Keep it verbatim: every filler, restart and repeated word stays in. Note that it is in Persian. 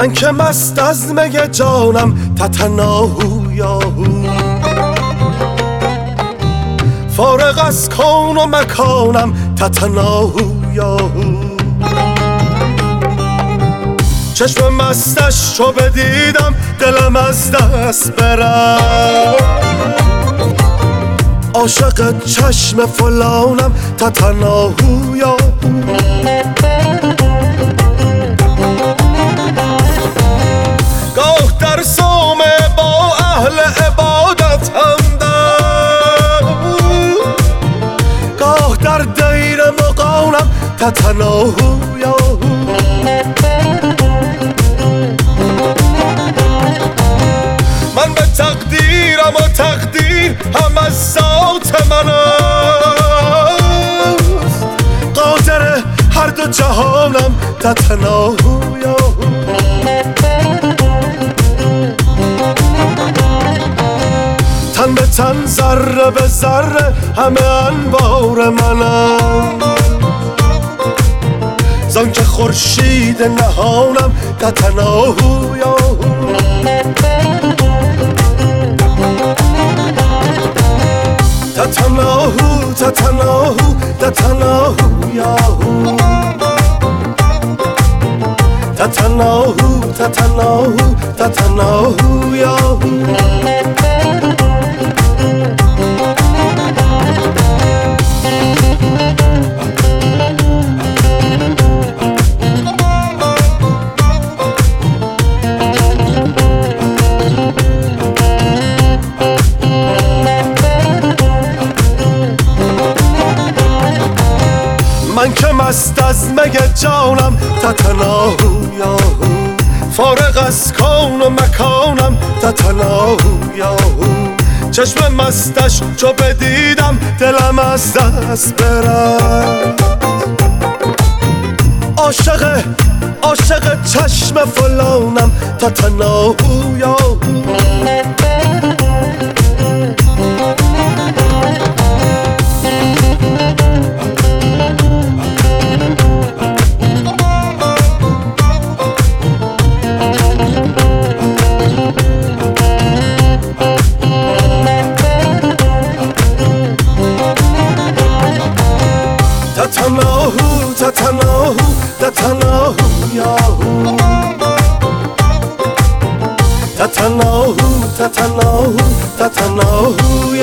من که مست از می جانم تتناهو یاهو، فارغ از کون و مکانم تتناهو یاهو. چشم مستش رو بدیدم دلم از دست برم، عاشق چشم فلانم تتناهو یاهو. گاه در صومعه با اهل عبادت همدم، گاه در دیر مغانم تتناهو یاهو. من به تقدیرم و تقدیر هم از ذات من است، قادر هر دو جهانم تتناهو یاهو. تن به تن ذره به ذره همه انوار منم، زان که خورشید نهانم تتناهو یاهو. تتناهو تتناهو تتناهو یاهو، تتناهو تتناهو تتناهو یاهو. من که مست از می جانم تتناهو یاهو، فارغ از کون و مکانم تتناهو یاهو. چشم مستش چو بدیدم دلم از دست برد، عاشق عاشق چشم فلانم تتناهو یاهو. تتناهو تتناهو تتناهو یاهو، تتناهو تتناهو تتناهو